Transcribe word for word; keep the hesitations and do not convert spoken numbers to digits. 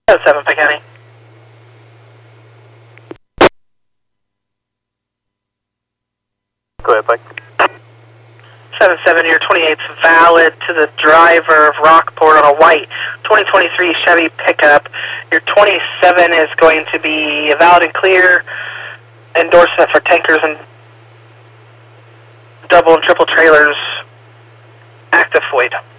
seven seven, Pike County. Go ahead, Pike. seven seven, your twenty-eight's valid to the driver of Rockport on a white twenty twenty-three Chevy pickup. Your twenty-seven is going to be a valid and clear endorsement for tankers and double and triple trailers, active void.